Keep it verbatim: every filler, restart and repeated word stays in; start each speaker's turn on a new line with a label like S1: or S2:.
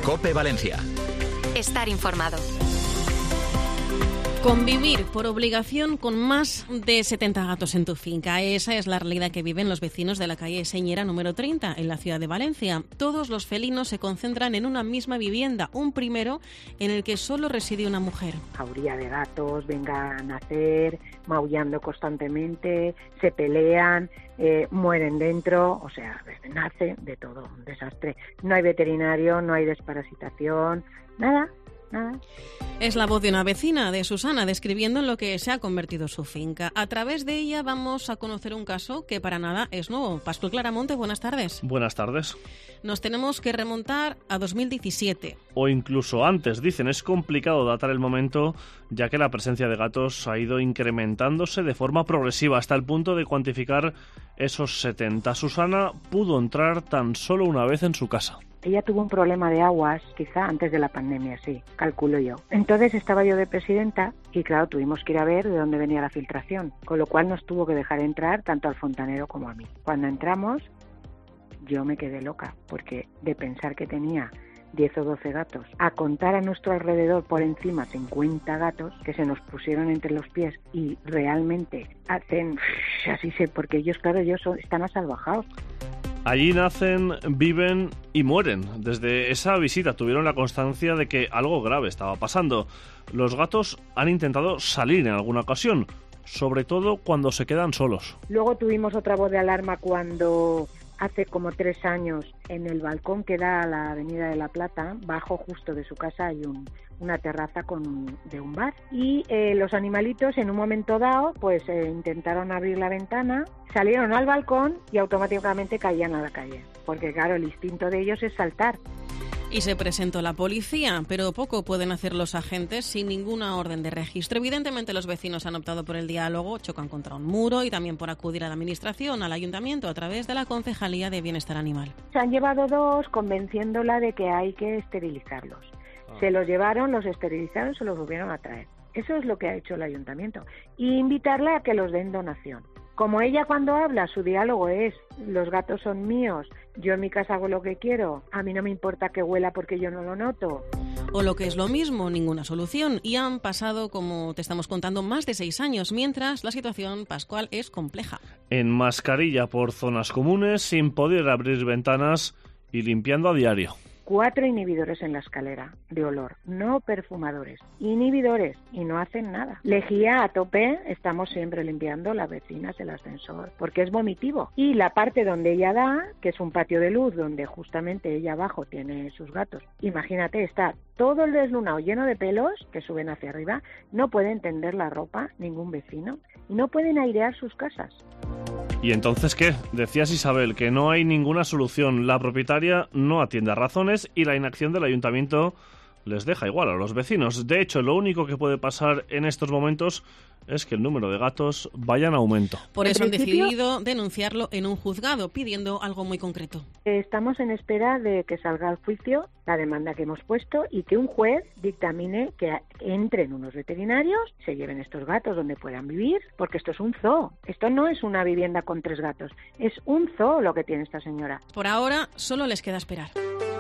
S1: COPE Valencia.
S2: Estar informado.
S3: Convivir por obligación con más de setenta gatos en tu finca. Esa es la realidad que viven los vecinos de la calle Señera número treinta en la ciudad de Valencia. Todos los felinos se concentran en una misma vivienda, un primero en el que solo reside una mujer.
S4: Jauría de gatos, vengan a nacer, maullando constantemente, se pelean, eh, mueren dentro, o sea, nace de todo, un desastre. No hay veterinario, no hay desparasitación, nada. Nada.
S3: Es la voz de una vecina, de Susana, describiendo en lo que se ha convertido su finca. A través de ella vamos a conocer un caso que para nada es nuevo. Pascual Claramonte, buenas tardes.
S5: Buenas tardes.
S3: Nos tenemos que remontar a dos mil diecisiete.
S5: O incluso antes, dicen. Es complicado datar el momento, ya que la presencia de gatos ha ido incrementándose de forma progresiva hasta el punto de cuantificar esos setenta. Susana pudo entrar tan solo una vez en su casa.
S4: Ella tuvo un problema de aguas, quizá antes de la pandemia, sí, calculo yo. Entonces estaba yo de presidenta y claro, tuvimos que ir a ver de dónde venía la filtración, con lo cual nos tuvo que dejar entrar tanto al fontanero como a mí. Cuando entramos, yo me quedé loca, porque de pensar que tenía diez o doce gatos, a contar a nuestro alrededor por encima cincuenta gatos que se nos pusieron entre los pies y realmente hacen, así sé, porque ellos, claro, ellos son, están asalvajados.
S5: Allí nacen, viven y mueren. Desde esa visita tuvieron la constancia de que algo grave estaba pasando. Los gatos han intentado salir en alguna ocasión, sobre todo cuando se quedan solos.
S4: Luego tuvimos otra voz de alarma cuando hace como tres años en el balcón que da a la Avenida de la Plata, bajo justo de su casa hay un, una terraza con, de un bar y eh, los animalitos en un momento dado pues eh, intentaron abrir la ventana, salieron al balcón y automáticamente caían a la calle, porque claro, el instinto de ellos es saltar.
S3: Y se presentó la policía, pero poco pueden hacer los agentes sin ninguna orden de registro. Evidentemente los vecinos han optado por el diálogo, chocan contra un muro y también por acudir a la administración, al ayuntamiento, a través de la Concejalía de Bienestar Animal.
S4: Se han llevado dos convenciéndola de que hay que esterilizarlos. Ah. Se los llevaron, los esterilizaron, se los volvieron a traer. Eso es lo que ha hecho el ayuntamiento. Y invitarla a que los den donación. Como ella cuando habla, su diálogo es, los gatos son míos, yo en mi casa hago lo que quiero, a mí no me importa que huela porque yo no lo noto.
S3: O lo que es lo mismo, ninguna solución. Y han pasado, como te estamos contando, más de seis años, mientras la situación, Pascual, es compleja.
S5: En mascarilla por zonas comunes, sin poder abrir ventanas y limpiando a diario.
S4: Cuatro inhibidores en la escalera de olor, no perfumadores, inhibidores, y no hacen nada. Lejía a tope, estamos siempre limpiando las vecinas, el ascensor, porque es vomitivo. Y la parte donde ella da, que es un patio de luz, donde justamente ella abajo tiene sus gatos, imagínate, está todo el deslunado lleno de pelos que suben hacia arriba, no pueden tender la ropa ningún vecino, y no pueden airear sus casas.
S5: ¿Y entonces qué? Decías, Isabel, que no hay ninguna solución. La propietaria no atiende a razones y la inacción del ayuntamiento les deja igual a los vecinos. De hecho, lo único que puede pasar en estos momentos es que el número de gatos vaya en aumento.
S3: Por eso han decidido denunciarlo en un juzgado, pidiendo algo muy concreto.
S4: Estamos en espera de que salga al juicio la demanda que hemos puesto y que un juez dictamine que entren unos veterinarios, se lleven estos gatos donde puedan vivir, porque esto es un zoo. Esto no es una vivienda con tres gatos, es un zoo lo que tiene esta señora.
S3: Por ahora, solo les queda esperar.